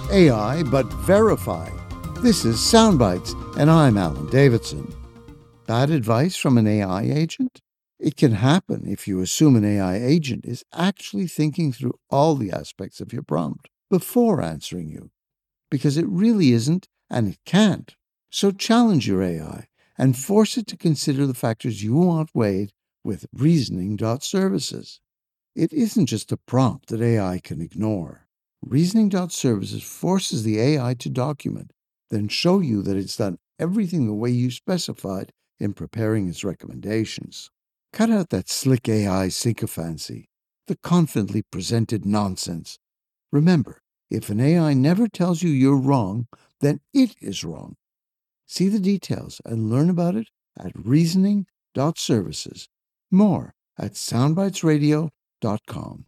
AI, but verify. This is Soundbites, and I'm Alan Davidson. Bad advice from an AI agent? It can happen if you assume an AI agent is actually thinking through all the aspects of your prompt before answering you, because it really isn't, and it can't. So challenge your AI and force it to consider the factors you want weighed with reasoning.services. It isn't just a prompt that AI can ignore. Reasoning.services forces the AI to document, then show you that it's done everything the way you specified in preparing its recommendations. Cut out that slick AI sycophancy, the confidently presented nonsense. Remember, if an AI never tells you you're wrong, then it is wrong. See the details and learn about it at reasoning.services. More at soundbitesradio.com.